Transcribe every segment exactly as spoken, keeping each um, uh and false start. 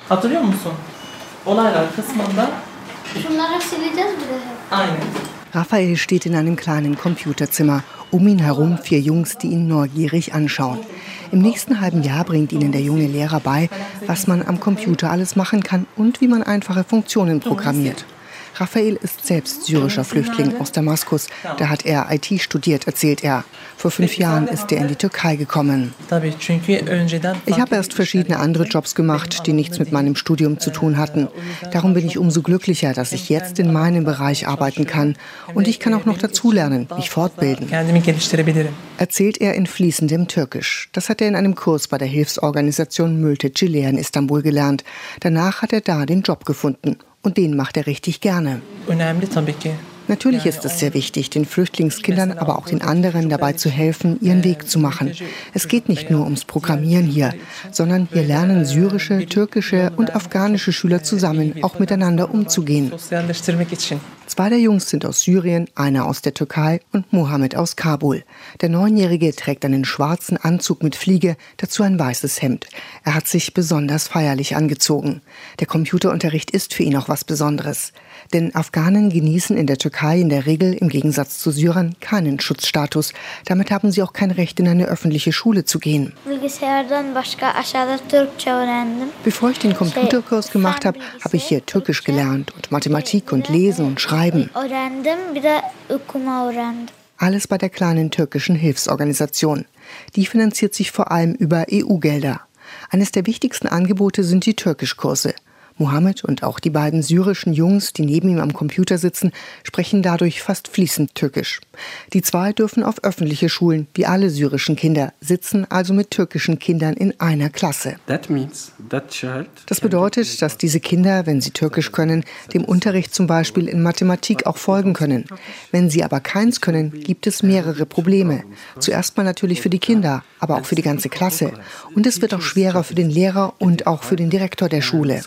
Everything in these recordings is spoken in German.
Hatırlıyor musun? Olaylar kısmında. Şunları sileceğiz bir de. Aynen. Raphael steht in einem kleinen Computerzimmer. Um ihn herum vier Jungs, die ihn neugierig anschauen. Im nächsten halben Jahr bringt ihnen der junge Lehrer bei, was man am Computer alles machen kann und wie man einfache Funktionen programmiert. Raphael ist selbst syrischer Flüchtling aus Damaskus. Da hat er I T studiert, erzählt er. Vor fünf Jahren ist er in die Türkei gekommen. Ich habe erst verschiedene andere Jobs gemacht, die nichts mit meinem Studium zu tun hatten. Darum bin ich umso glücklicher, dass ich jetzt in meinem Bereich arbeiten kann. Und ich kann auch noch dazulernen, mich fortbilden. Erzählt er in fließendem Türkisch. Das hat er in einem Kurs bei der Hilfsorganisation Mülteciler in Istanbul gelernt. Danach hat er da den Job gefunden. Und den macht er richtig gerne. Natürlich ist es sehr wichtig, den Flüchtlingskindern, aber auch den anderen dabei zu helfen, ihren Weg zu machen. Es geht nicht nur ums Programmieren hier, sondern hier lernen syrische, türkische und afghanische Schüler zusammen, auch miteinander umzugehen. Zwei der Jungs sind aus Syrien, einer aus der Türkei und Mohammed aus Kabul. Der Neunjährige trägt einen schwarzen Anzug mit Fliege, dazu ein weißes Hemd. Er hat sich besonders feierlich angezogen. Der Computerunterricht ist für ihn auch was Besonderes. Denn Afghanen genießen in der Türkei in der Regel im Gegensatz zu Syrern keinen Schutzstatus. Damit haben sie auch kein Recht, in eine öffentliche Schule zu gehen. Bevor ich den Computerkurs gemacht habe, habe ich hier Türkisch gelernt und Mathematik und Lesen und Schreiben. Alles bei der kleinen türkischen Hilfsorganisation. Die finanziert sich vor allem über E U-Gelder. Eines der wichtigsten Angebote sind die Türkischkurse. Mohammed und auch die beiden syrischen Jungs, die neben ihm am Computer sitzen, sprechen dadurch fast fließend Türkisch. Die zwei dürfen auf öffentliche Schulen, wie alle syrischen Kinder, sitzen also mit türkischen Kindern in einer Klasse. Das bedeutet, dass diese Kinder, wenn sie Türkisch können, dem Unterricht zum Beispiel in Mathematik auch folgen können. Wenn sie aber keins können, gibt es mehrere Probleme. Zuerst mal natürlich für die Kinder, aber auch für die ganze Klasse. Und es wird auch schwerer für den Lehrer und auch für den Direktor der Schule.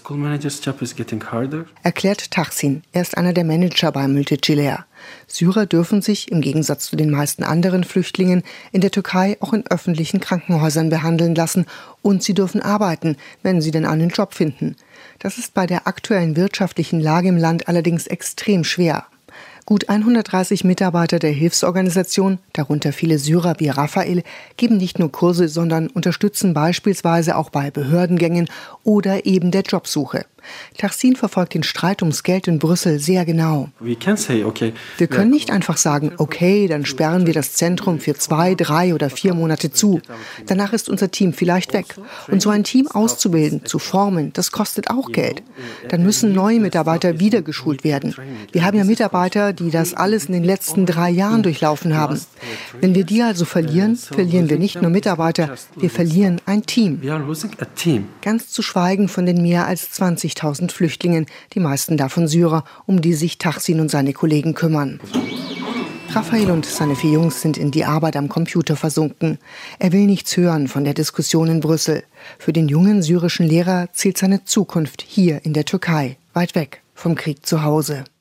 Erklärt Tahsin. Er ist einer der Manager bei Mülteciler. Syrer dürfen sich, im Gegensatz zu den meisten anderen Flüchtlingen, in der Türkei auch in öffentlichen Krankenhäusern behandeln lassen und sie dürfen arbeiten, wenn sie denn einen Job finden. Das ist bei der aktuellen wirtschaftlichen Lage im Land allerdings extrem schwer. Gut hundertdreißig Mitarbeiter der Hilfsorganisation, darunter viele Syrer wie Raphael, geben nicht nur Kurse, sondern unterstützen beispielsweise auch bei Behördengängen oder eben der Jobsuche. Tahsin verfolgt den Streit ums Geld in Brüssel sehr genau. Wir können nicht einfach sagen, okay, dann sperren wir das Zentrum für zwei, drei oder vier Monate zu. Danach ist unser Team vielleicht weg. Und so ein Team auszubilden, zu formen, das kostet auch Geld. Dann müssen neue Mitarbeiter wieder geschult werden. Wir haben ja Mitarbeiter, die das alles in den letzten drei Jahren durchlaufen haben. Wenn wir die also verlieren, verlieren wir nicht nur Mitarbeiter, wir verlieren ein Team. Ganz zu schweigen von den mehr als zwanzigtausend Flüchtlingen, die meisten davon Syrer, um die sich Tahsin und seine Kollegen kümmern. Raphael und seine vier Jungs sind in die Arbeit am Computer versunken. Er will nichts hören von der Diskussion in Brüssel. Für den jungen syrischen Lehrer zählt seine Zukunft hier in der Türkei, weit weg vom Krieg zu Hause.